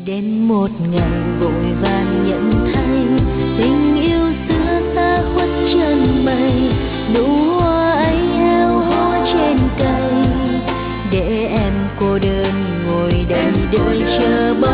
Đến một ngày vội vàng nhận thay, tình yêu xưa xa khuất chân mây, nụ hoa ấy heo hó trên cây, để em cô đơn ngồi đây đợi chờ.